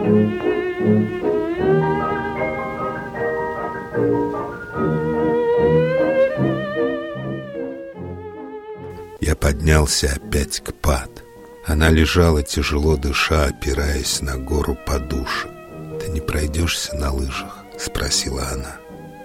Я поднялся опять к Пат. Она лежала, тяжело дыша, опираясь на гору подушек. «Ты не пройдешься на лыжах?» — спросила она.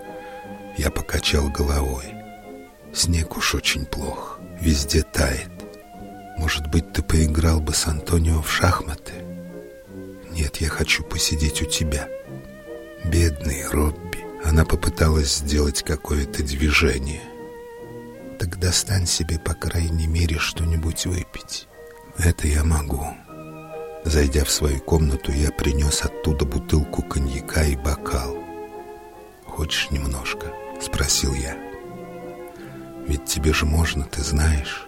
Я покачал головой. «Снег уж очень плох, везде тает. Может быть, ты поиграл бы с Антонио в шахматы?» «Нет, я хочу посидеть у тебя». «Бедный Робби». Она попыталась сделать какое-то движение. «Так достань себе, по крайней мере, что-нибудь выпить». «Это я могу». Зайдя в свою комнату, я принес оттуда бутылку коньяка и бокал. «Хочешь немножко?» — спросил я. «Ведь тебе же можно, ты знаешь».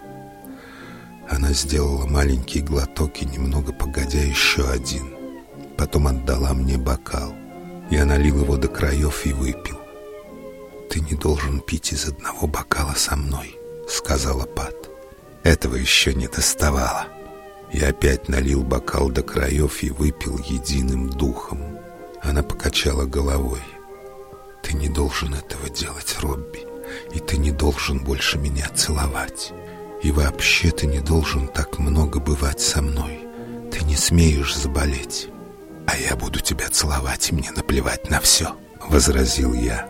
Она сделала маленький глоток и, немного погодя, еще один. Потом отдала мне бокал. Я налил его до краев и выпил. «Ты не должен пить из одного бокала со мной», — сказала Пат. Этого еще не доставало. Я опять налил бокал до краев и выпил единым духом. Она покачала головой. «Ты не должен этого делать, Робби, и ты не должен больше меня целовать. И вообще ты не должен так много бывать со мной. Ты не смеешь заболеть. А я буду тебя целовать, и мне наплевать на все», — возразил я.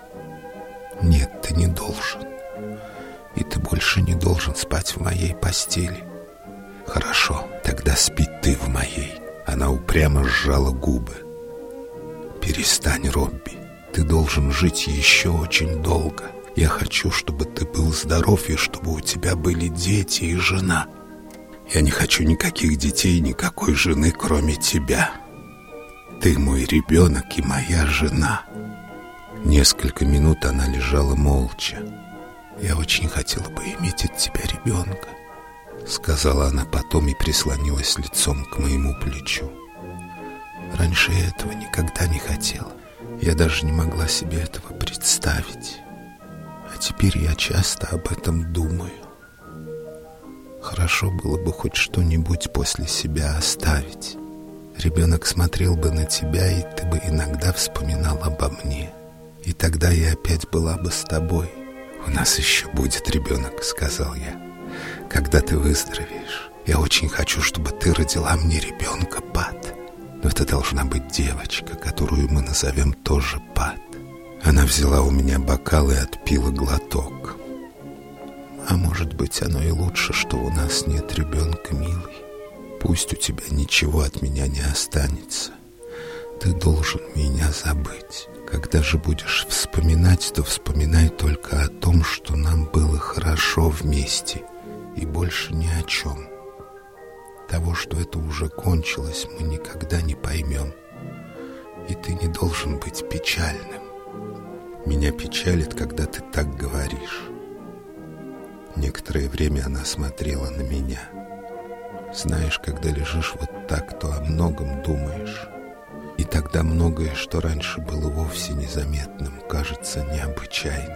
«Нет, ты не должен. И ты больше не должен спать в моей постели». «Хорошо, тогда спи ты в моей». Она упрямо сжала губы. «Перестань, Робби. Ты должен жить еще очень долго. Я хочу, чтобы ты был здоров и чтобы у тебя были дети и жена. Я не хочу никаких детей и никакой жены, кроме тебя. Ты мой ребенок и моя жена». Несколько минут она лежала молча. «Я очень хотела бы иметь от тебя ребенка», — сказала она потом и прислонилась лицом к моему плечу. «Раньше я этого никогда не хотела. Я даже не могла себе этого представить. А теперь я часто об этом думаю. Хорошо было бы хоть что-нибудь после себя оставить. Ребенок смотрел бы на тебя, и ты бы иногда вспоминал обо мне. И тогда я опять была бы с тобой». «У нас еще будет ребенок», — сказал я. «Когда ты выздоровеешь, я очень хочу, чтобы ты родила мне ребенка, Пат. Но это должна быть девочка, которую мы назовем тоже Пат». Она взяла у меня бокал и отпила глоток. «А может быть, оно и лучше, что у нас нет ребенка, милый. Пусть у тебя ничего от меня не останется. Ты должен меня забыть. Когда же будешь вспоминать, то вспоминай только о том, что нам было хорошо вместе, и больше ни о чем. Того, что это уже кончилось, мы никогда не поймем. И ты не должен быть печальным. Меня печалит, когда ты так говоришь». Некоторое время она смотрела на меня. «Знаешь, когда лежишь вот так, то о многом думаешь. И тогда многое, что раньше было вовсе незаметным, кажется необычайным.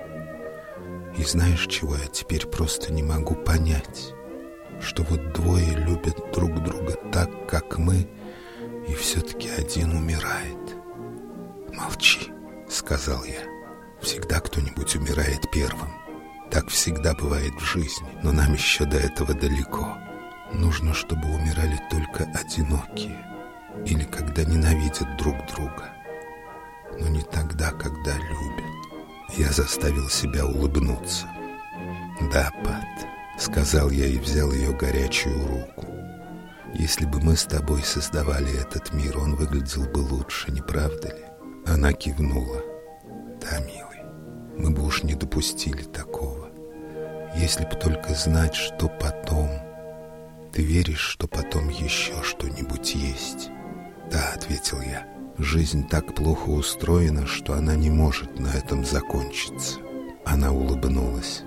И знаешь, чего я теперь просто не могу понять? Что вот двое любят друг друга так, как мы, и все-таки один умирает». «Молчи», — сказал я. «Всегда кто-нибудь умирает первым. Так всегда бывает в жизни, но нам еще до этого далеко. Нужно, чтобы умирали только одинокие. Или когда ненавидят друг друга. Но не тогда, когда любят». Я заставил себя улыбнуться. «Да, Пат», — сказал я и взял ее горячую руку. «Если бы мы с тобой создавали этот мир, он выглядел бы лучше, не правда ли?» Она кивнула. «Да, милый, мы бы уж не допустили такого. Если бы только знать, что потом. Ты веришь, что потом еще что-нибудь есть?» «Да», — ответил я. «Жизнь так плохо устроена, что она не может на этом закончиться». Она улыбнулась.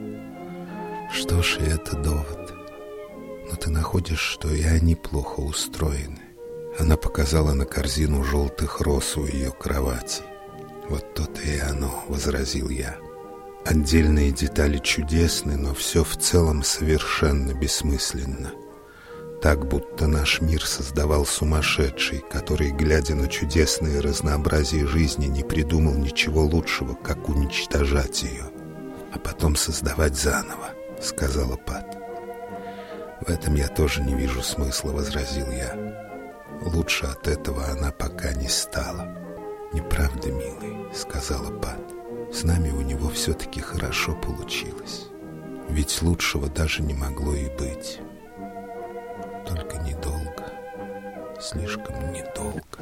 «Что ж, и это довод. Но ты находишь, что и они плохо устроены». Она показала на корзину желтых роз у ее кровати. «Вот то-то и оно», — возразил я. «Отдельные детали чудесны, но все в целом совершенно бессмысленно. так, будто наш мир создавал сумасшедший, который, глядя на чудесное разнообразие жизни, не придумал ничего лучшего, как уничтожать ее, а потом создавать заново, — сказала Пат. «В этом я тоже не вижу смысла», — возразил я. «Лучше от этого она пока не стала». «Не правда, милый», — сказала Пат. «С нами у него все-таки хорошо получилось. Ведь лучшего даже не могло и быть. Только недолго, слишком недолго».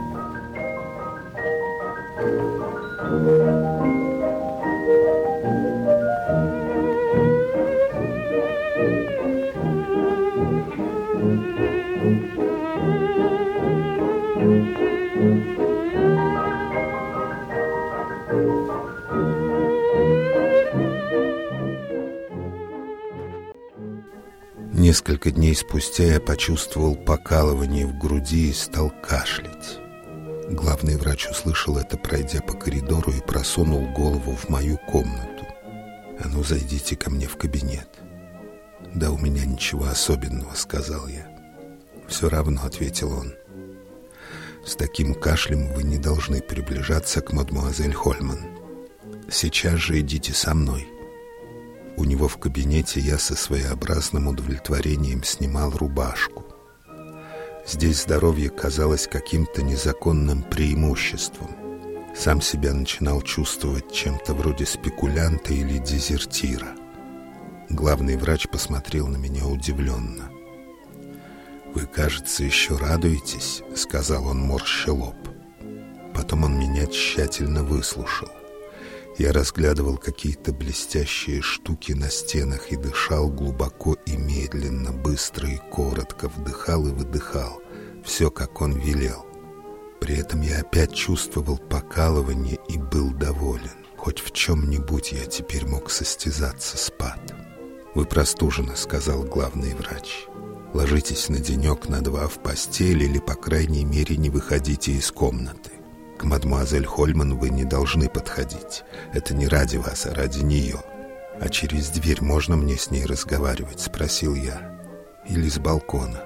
Несколько дней спустя я почувствовал покалывание в груди и стал кашлять. Главный врач услышал это, пройдя по коридору, и просунул голову в мою комнату. «А ну, зайдите ко мне в кабинет». «Да у меня ничего особенного», — сказал я. «Все равно», — ответил он. «С таким кашлем вы не должны приближаться к мадемуазель Хольман. Сейчас же идите со мной». У него в кабинете я со своеобразным удовлетворением снимал рубашку. Здесь здоровье казалось каким-то незаконным преимуществом. Сам себя начинал чувствовать чем-то вроде спекулянта или дезертира. Главный врач посмотрел на меня удивленно. «Вы, кажется, еще радуетесь», — сказал он, морща лоб. Потом он меня тщательно выслушал. Я разглядывал какие-то блестящие штуки на стенах и дышал глубоко и медленно, быстро и коротко, вдыхал и выдыхал, все, как он велел. При этом я опять чувствовал покалывание и был доволен. Хоть в чем-нибудь я теперь мог состязаться с Пат. «Вы простужены», — сказал главный врач. «Ложитесь на денек, на два в постель или, по крайней мере, не выходите из комнаты. К мадемуазель Хольман вы не должны подходить. Это не ради вас, а ради нее. А через дверь можно мне с ней разговаривать?» — спросил я. «Или с балкона?»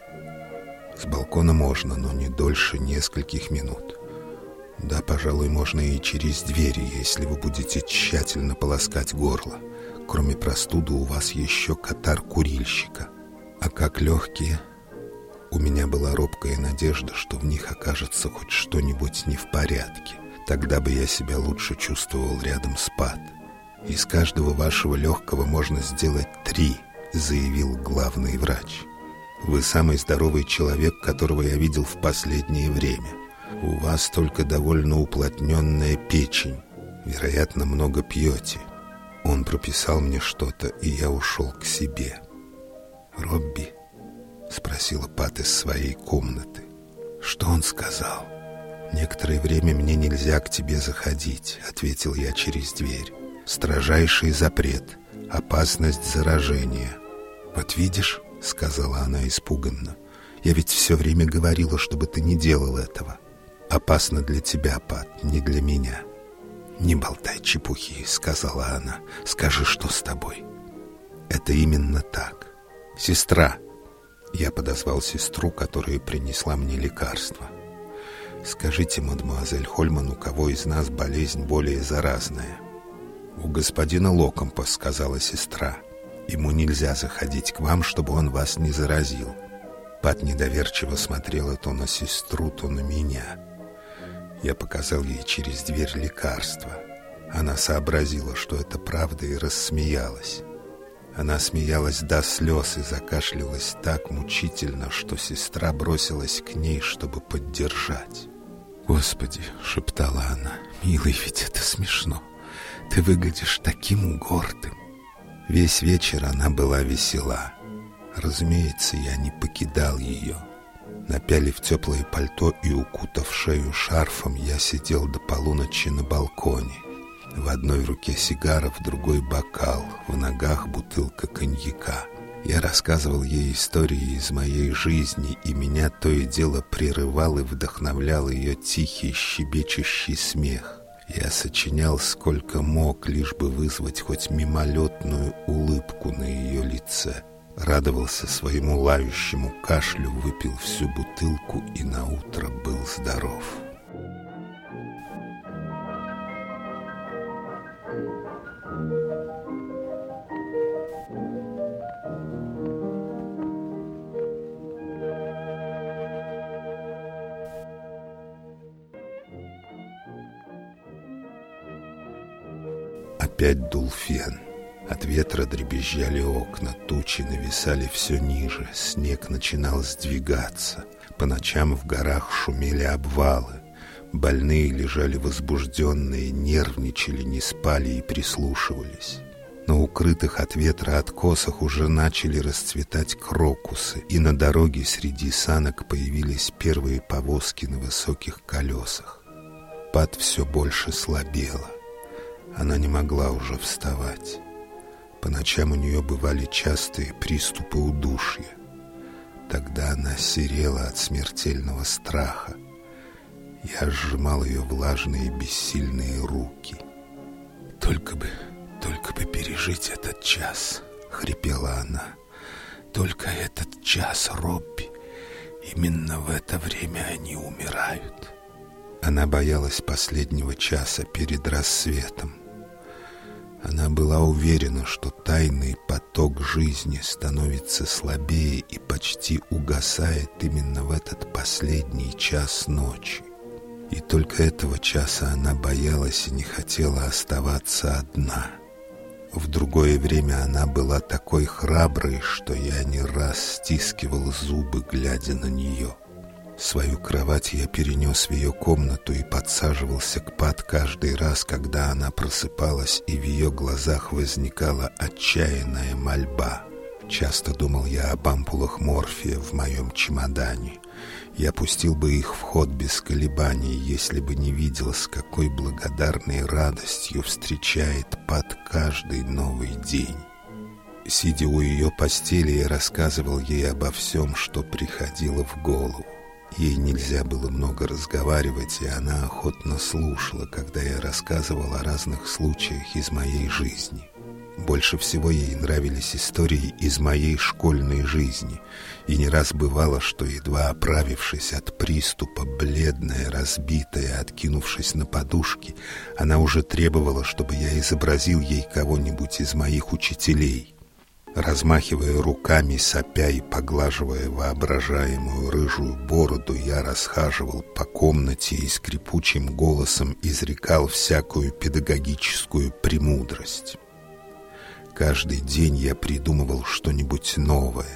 «С балкона можно, но не дольше нескольких минут. Да, пожалуй, можно и через двери, если вы будете тщательно полоскать горло. Кроме простуды у вас еще катар курильщика. А как легкие?» У меня была робкая надежда, что в них окажется хоть что-нибудь не в порядке. Тогда бы я себя лучше чувствовал рядом с Пат. «Из каждого вашего легкого можно сделать 3, заявил главный врач. «Вы самый здоровый человек, которого я видел в последнее время. У вас только довольно уплотненная печень. Вероятно, много пьете». Он прописал мне что-то, и я ушел к себе. «Робби?» — спросила Пат из своей комнаты. «Что он сказал?» «Некоторое время мне нельзя к тебе заходить», — ответил я через дверь. «Строжайший запрет, опасность заражения». «Вот видишь», — сказала она испуганно, — «я ведь все время говорила, чтобы ты не делал этого. Опасно для тебя, Пат, не для меня». «Не болтай чепухи», — сказала она. «Скажи, что с тобой?» «Это именно так. Сестра». Я подозвал сестру, которая принесла мне лекарство. «Скажите, мадемуазель Хольман, у кого из нас болезнь более заразная?» «У господина Локомпа», — сказала сестра. «Ему нельзя заходить к вам, чтобы он вас не заразил». Пат недоверчиво смотрела то на сестру, то на меня. Я показал ей через дверь лекарство. Она сообразила, что это правда, и рассмеялась. Она смеялась до слез и закашлялась так мучительно, что сестра бросилась к ней, чтобы поддержать. «Господи!» — шептала она. «Милый, ведь это смешно. Ты выглядишь таким гордым». Весь вечер она была весела. Разумеется, я не покидал ее. Напялив теплое пальто и укутав шею шарфом, я сидел до полуночи на балконе. В одной руке сигара, в другой бокал, в ногах бутылка коньяка. Я рассказывал ей истории из моей жизни, и меня то и дело прерывал и вдохновлял ее тихий, щебечущий смех. Я сочинял сколько мог, лишь бы вызвать хоть мимолетную улыбку на ее лице. радовался своему лающему кашлю, выпил всю бутылку и наутро был здоров. Опять дул фен. От ветра дребезжали окна, тучи нависали все ниже, снег начинал сдвигаться. По ночам в горах шумели обвалы. Больные лежали возбужденные, нервничали, не спали и прислушивались. На укрытых от ветра откосах уже начали расцветать крокусы, и на дороге среди санок появились первые повозки на высоких колесах. Пат все больше слабела. Она не могла уже вставать. По ночам у нее бывали частые приступы удушья. Тогда она серела от смертельного страха. Я сжимал ее влажные бессильные руки. «Только бы пережить этот час», — хрипела она. «Только этот час, Робби. Именно в это время они умирают». Она боялась последнего часа перед рассветом. Она была уверена, что тайный поток жизни становится слабее и почти угасает именно в этот последний час ночи. И только этого часа она боялась и не хотела оставаться одна. В другое время она была такой храброй, что я не раз стискивал зубы, глядя на нее. Свою кровать я перенес в ее комнату и подсаживался к Пат каждый раз, когда она просыпалась, и в ее глазах возникала отчаянная мольба. Часто думал я об ампулах морфия в моем чемодане. Я пустил бы их в ход без колебаний, если бы не видел, с какой благодарной радостью встречает Пат каждый новый день. Сидя у ее постели, я рассказывал ей обо всем, что приходило в голову. Ей нельзя было много разговаривать, и она охотно слушала, когда я рассказывал о разных случаях из моей жизни. Больше всего ей нравились истории из моей школьной жизни, и не раз бывало, что, едва оправившись от приступа, бледная, разбитая, откинувшись на подушки, она уже требовала, чтобы я изобразил ей кого-нибудь из моих учителей. Размахивая руками, сопя и поглаживая воображаемую рыжую бороду, я расхаживал по комнате и скрипучим голосом изрекал всякую педагогическую премудрость. Каждый день я придумывал что-нибудь новое.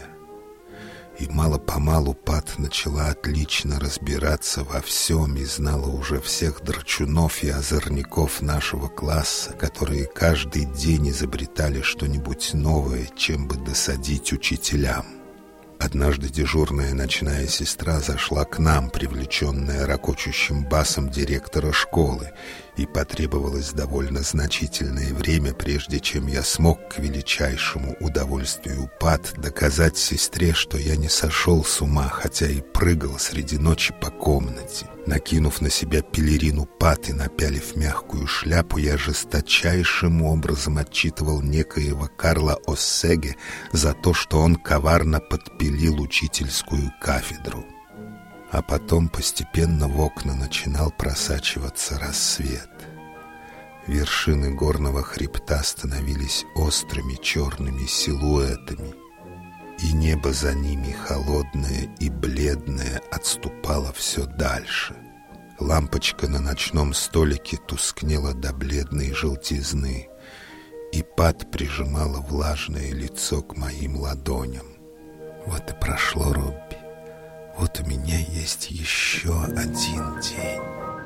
И мало-помалу Пат начала отлично разбираться во всем и знала уже всех драчунов и озорников нашего класса, которые каждый день изобретали что-нибудь новое, чем бы досадить учителям. Однажды дежурная ночная сестра зашла к нам, привлеченная ракочущим басом директора школы, и потребовалось довольно значительное время, прежде чем я смог, к величайшему удовольствию Пат, доказать сестре, что я не сошел с ума, хотя и прыгал среди ночи по комнате. Накинув на себя пелерину Пат и напялив мягкую шляпу, я жесточайшим образом отчитывал некоего Карла Оссеге за то, что он коварно подпилил учительскую кафедру. А потом постепенно в окна начинал просачиваться рассвет. Вершины горного хребта становились острыми черными силуэтами, и небо за ними, холодное и бледное, отступало все дальше. Лампочка на ночном столике тускнела до бледной желтизны, и Пат прижимала влажное лицо к моим ладоням. Вот и прошло, Робби. Вот у меня есть еще один день.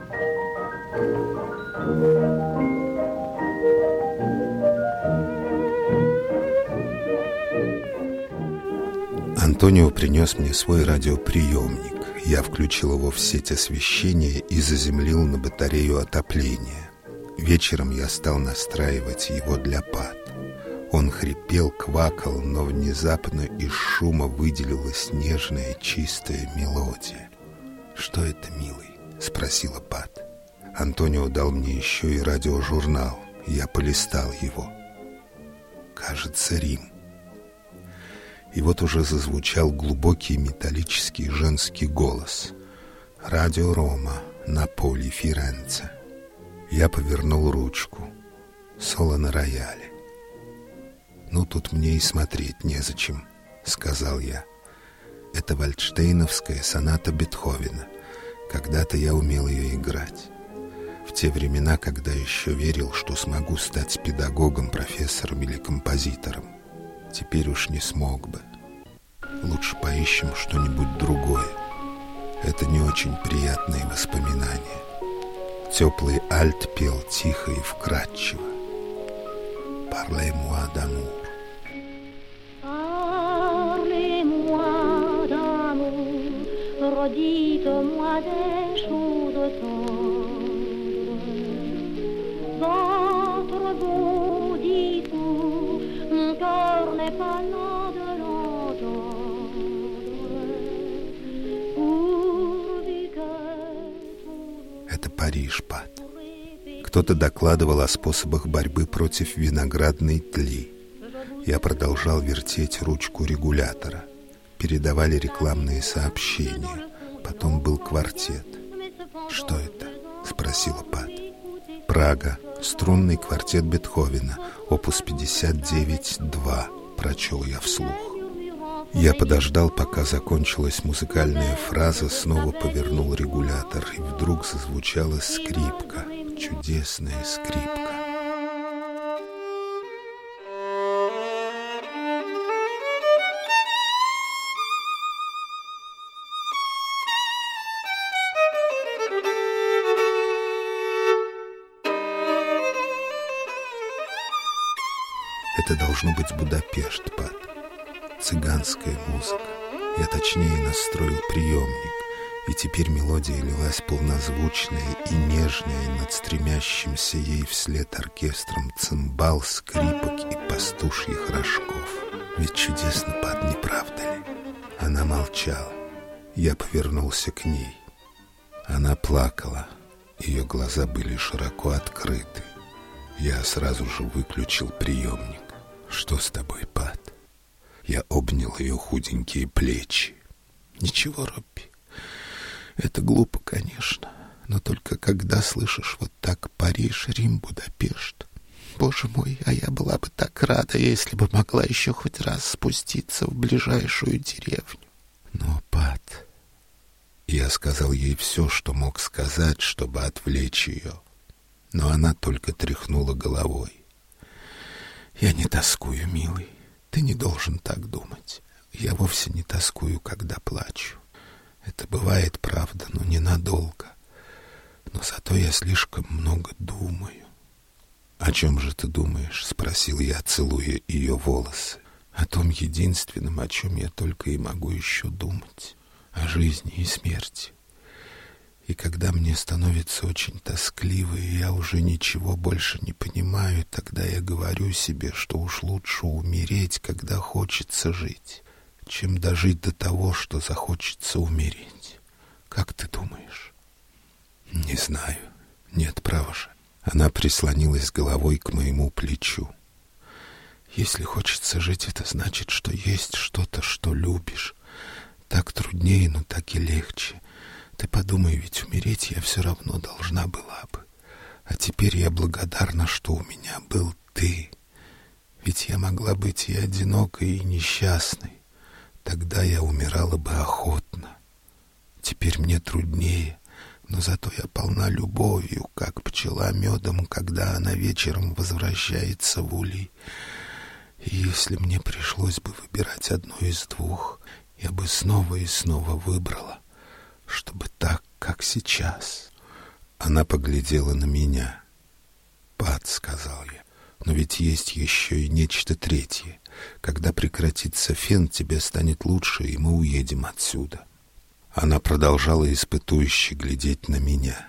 Антонио принес мне свой радиоприемник. Я включил его в сеть освещения и заземлил на батарею отопления. Вечером я стал настраивать его для Пат. Он хрипел, квакал, но внезапно из шума выделилась нежная, чистая мелодия. «Что это, милый?» — спросила Пат. Антонио дал мне еще и радиожурнал. Я полистал его. «Кажется, Рим». И вот уже зазвучал глубокий металлический женский голос. «Радио Рома, Наполи, Фиренце». Я повернул ручку. Соло на рояле. «Ну, тут мне и смотреть незачем», — сказал я. «Это вальдштейновская соната Бетховена. Когда-то я умел ее играть. В те времена, когда еще верил, что смогу стать педагогом, профессором или композитором. Теперь уж не смог бы. Лучше поищем что-нибудь другое. Это не очень приятные воспоминания». Теплый альт пел тихо и вкрадчиво. «Parlez-moi d'amour». Parlez-moi d'amour, redites-moi des choses tendres. Votre beau discours, mon cœur n'est pas là de l'entendre. Pourvu que Это Париж, Пат. Кто-то докладывал о способах борьбы против виноградной тли. Я продолжал вертеть ручку регулятора. Передавали рекламные сообщения. Потом был квартет. «Что это?» — спросила Пат. «Прага. Струнный квартет Бетховена. Опус 59-2», — прочел я вслух. Я подождал, пока закончилась музыкальная фраза, снова повернул регулятор, и вдруг зазвучала скрипка, чудесная скрипка. Это должно быть Будапешт, Пат. Цыганская музыка. Я точнее настроил приемник, и теперь мелодия лилась полнозвучная и нежная над стремящимся ей вслед оркестром цимбал, скрипок и пастушьих рожков. Ведь чудесно, Пат, не правда ли? Она молчала. Я повернулся к ней. Она плакала. Ее глаза были широко открыты. Я сразу же выключил приемник. «Что с тобой, Пат?» Я обнял ее худенькие плечи. «Ничего, Робби. Это глупо, конечно. Но только когда слышишь вот так Париж, Рим, Будапешт. Боже мой, а я была бы так рада, если бы могла еще хоть раз спуститься в ближайшую деревню». «Но, Пат...» Я сказал ей все, что мог сказать, чтобы отвлечь ее. Но она только тряхнула головой. «Я не тоскую, милый. Ты не должен так думать. Я вовсе не тоскую, когда плачу. Это бывает, правда, но ненадолго. Но зато я слишком много думаю». «О чем же ты думаешь?» — спросил я, целуя ее волосы. «О том единственном, о чем я только и могу еще думать. О жизни и смерти. И когда мне становится очень тоскливо, и я уже ничего больше не понимаю, тогда я говорю себе, что уж лучше умереть, когда хочется жить, чем дожить до того, что захочется умереть. Как ты думаешь?» «Не знаю. Нет, право же». Она прислонилась головой к моему плечу. «Если хочется жить, это значит, что есть что-то, что любишь. Так труднее, но так и легче. Ты подумай, ведь умереть я все равно должна была бы. А теперь я благодарна, что у меня был ты. Ведь я могла быть и одинокой, и несчастной. Тогда я умирала бы охотно. Теперь мне труднее, но зато я полна любовью, как пчела медом, когда она вечером возвращается в улей. И если мне пришлось бы выбирать одно из двух, я бы снова и снова выбрала, чтобы так, как сейчас». Она поглядела на меня. «Пат», — сказал я, — «но ведь есть еще и нечто третье. Когда прекратится фен, тебе станет лучше, и мы уедем отсюда». Она продолжала испытующе глядеть на меня.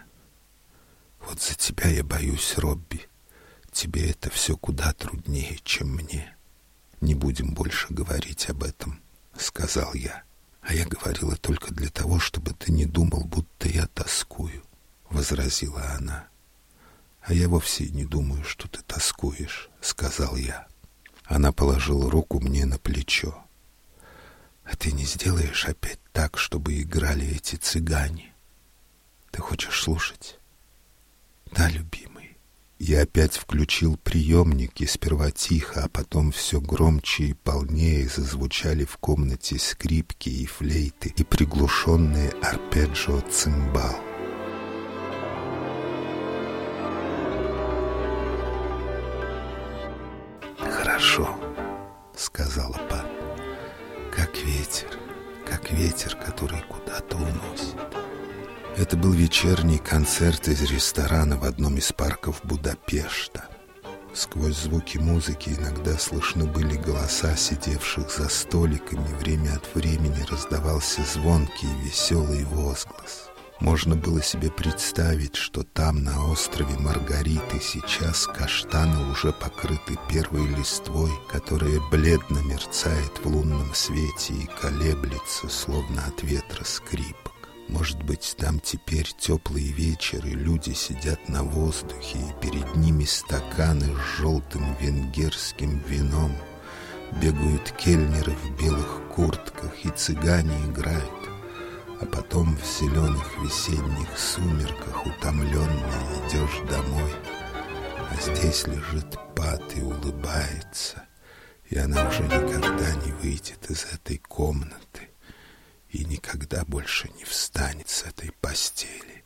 «Вот за тебя я боюсь, Робби. Тебе это все куда труднее, чем мне. Не будем больше говорить об этом», — сказал я. «А я говорила только для того, чтобы ты не думал, будто я тоскую», — возразила она. «А я вовсе не думаю, что ты тоскуешь», — сказал я. Она положила руку мне на плечо. А ты не сделаешь опять так, чтобы играли эти цыгане? Ты хочешь слушать? Да, любимый. Я опять включил приемник, и сперва тихо, а потом все громче и полнее зазвучали в комнате скрипки и флейты и приглушенные арпеджио цимбал. «Хорошо», — сказала Пат, — как ветер, который куда-то уносит». Это был вечерний концерт из ресторана в одном из парков Будапешта. Сквозь звуки музыки иногда слышны были голоса сидевших за столиками, время от времени раздавался звонкий и веселый возглас. Можно было себе представить, что там, на острове Маргариты, сейчас каштаны уже покрыты первой листвой, которая бледно мерцает в лунном свете и колеблется, словно от ветра скрипок. Может быть, там теперь теплый вечер, и люди сидят на воздухе, и перед ними стаканы с желтым венгерским вином. Бегают кельнеры в белых куртках, и цыгане играют. А потом в зеленых весенних сумерках утомленный идешь домой. А здесь лежит Пат и улыбается, и она уже никогда не выйдет из этой комнаты и никогда больше не встанет с этой постели.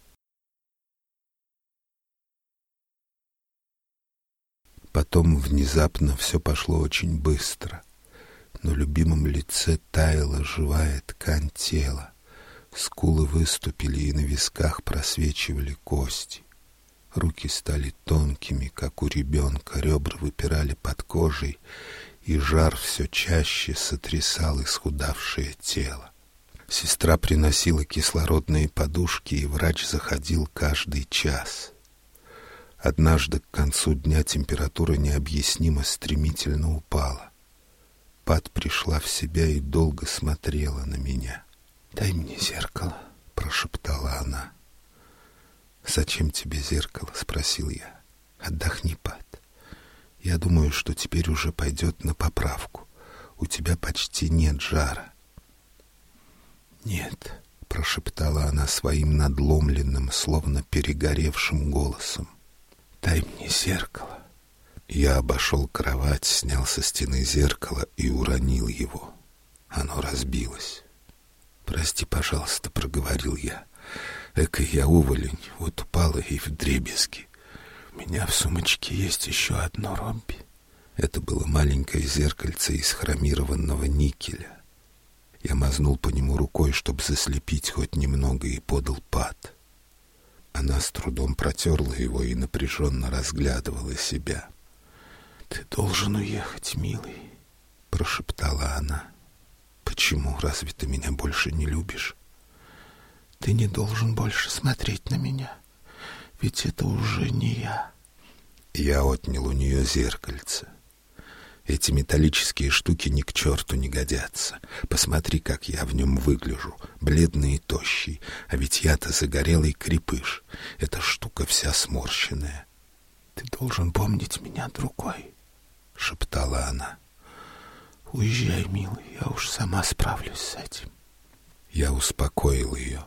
Потом внезапно все пошло очень быстро. На любимом лице таяла живая ткань тела. Скулы выступили, и на висках просвечивали кости. Руки стали тонкими, как у ребенка, ребра выпирали под кожей, и жар все чаще сотрясал исхудавшее тело. Сестра приносила кислородные подушки, и врач заходил каждый час. Однажды к концу дня температура необъяснимо стремительно упала. Пат пришла в себя и долго смотрела на меня. «Дай мне зеркало», — прошептала она. «Зачем тебе зеркало?» — спросил я. «Отдохни, Пат. Я думаю, что теперь уже пойдет на поправку. У тебя почти нет жара». «Нет», — прошептала она своим надломленным, словно перегоревшим голосом. «Дай мне зеркало». Я обошел кровать, снял со стены зеркало и уронил его. Оно разбилось. «Прости, пожалуйста», — проговорил я. «Экой я уволень, вот упала и вдребезги. У меня в сумочке есть еще одно, Ромби». Это было маленькое зеркальце из хромированного никеля. Я мазнул по нему рукой, чтобы заслепить хоть немного, и подал Пат. Она с трудом протерла его и напряженно разглядывала себя. «Ты должен уехать, милый», — прошептала она. «Почему? Разве ты меня больше не любишь?» «Ты не должен больше смотреть на меня, ведь это уже не я». Я отнял у нее зеркальце. «Эти металлические штуки ни к черту не годятся. Посмотри, как я в нем выгляжу, бледный и тощий, а ведь я-то загорелый крепыш. Эта штука вся сморщенная». «Ты должен помнить меня другой», — шептала она. «Уезжай, милый, я уж сама справлюсь с этим». Я успокоил ее.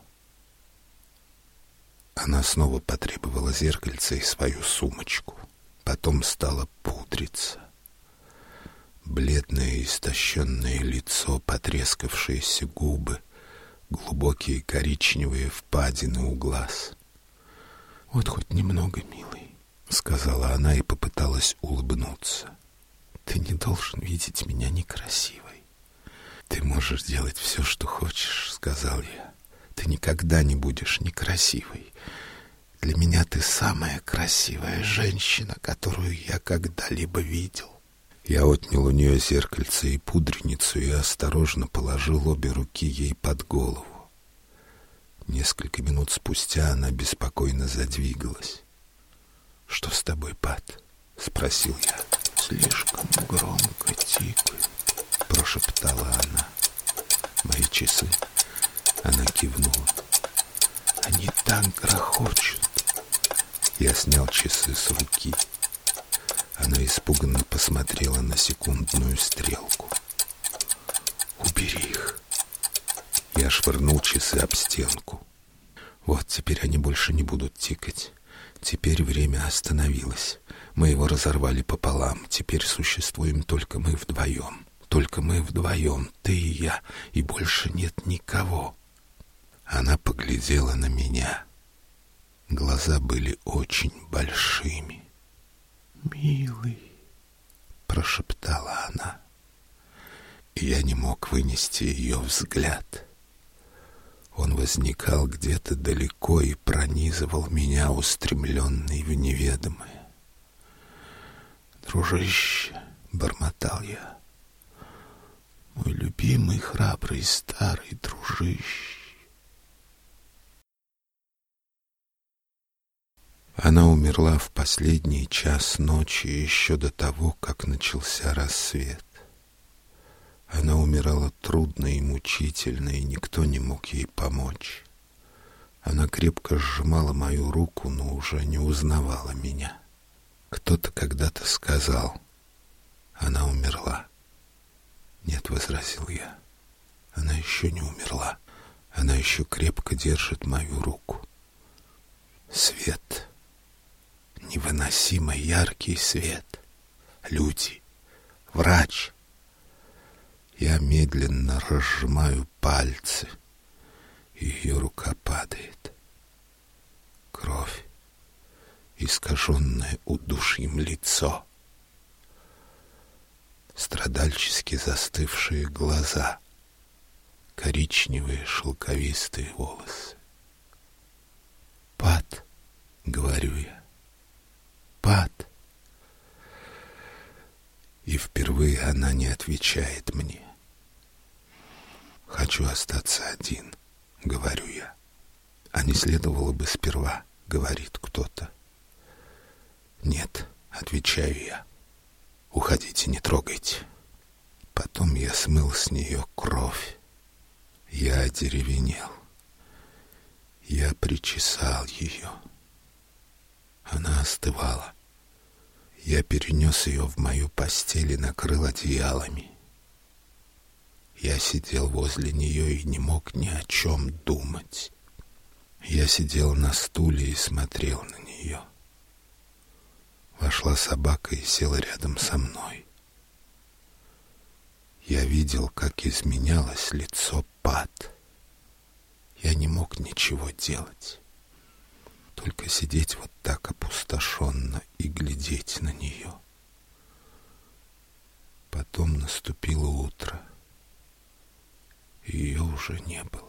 Она снова потребовала зеркальце и свою сумочку. Потом стала пудриться. Бледное истощенное лицо, потрескавшиеся губы, глубокие коричневые впадины у глаз. «Вот хоть немного, милый», — сказала она и попыталась улыбнуться. «Ты не должен видеть меня некрасивой». «Ты можешь делать все, что хочешь», — сказал я. «Ты никогда не будешь некрасивой. Для меня ты самая красивая женщина, которую я когда-либо видел». Я отнял у нее зеркальце и пудреницу и осторожно положил обе руки ей под голову. Несколько минут спустя она беспокойно задвигалась. «Что с тобой, Пат?» — спросил я. «Слишком громко тикают», — прошептала она. «Мои часы?» — она кивнула. «Они так грохочут». Я снял часы с руки. Она испуганно посмотрела на секундную стрелку. «Убери их», Я швырнул часы об стенку. Вот теперь они больше не будут тикать. Теперь время остановилось. Мы его разорвали пополам. Теперь существуем только мы вдвоем. Только мы вдвоем, ты и я, и больше нет никого. Она поглядела на меня. Глаза были очень большими. «Милый», — прошептала она. И я не мог вынести ее взгляд. Он возникал где-то далеко и пронизывал меня, устремленный в неведомое. «Дружище», — бормотал я, — «мой любимый, храбрый, старый дружище». Она умерла в последний час ночи, еще до того, как начался рассвет. Она умирала трудно и мучительно, и никто не мог ей помочь. Она крепко сжимала мою руку, но уже не узнавала меня. Кто-то когда-то сказал: «Она умерла». «Нет», — возразил я, — «она еще не умерла. Она еще крепко держит мою руку». Свет. Невыносимо яркий свет. Люди. Врач. Я медленно разжимаю пальцы, и ее рука падает. Кровь. Искаженное удушьем лицо. Страдальчески застывшие глаза. Коричневые шелковистые волосы. «Пат», — говорю я. «Пат». И впервые она не отвечает мне. «Хочу остаться один», — говорю я. «А не следовало бы сперва», — говорит кто-то. «Нет», — отвечаю я. «Уходите, не трогайте». Потом я смыл с нее кровь. Я одеревенел. Я причесал ее. Она остывала. Я перенес ее в мою постель и накрыл одеялами. Я сидел возле нее и не мог ни о чем думать. Я сидел на стуле и смотрел на нее. Вошла собака и села рядом со мной. Я видел, как изменялось лицо Пат. Я не мог ничего делать. Только сидеть вот так опустошенно и глядеть на нее. Потом наступило утро. Ее уже не было.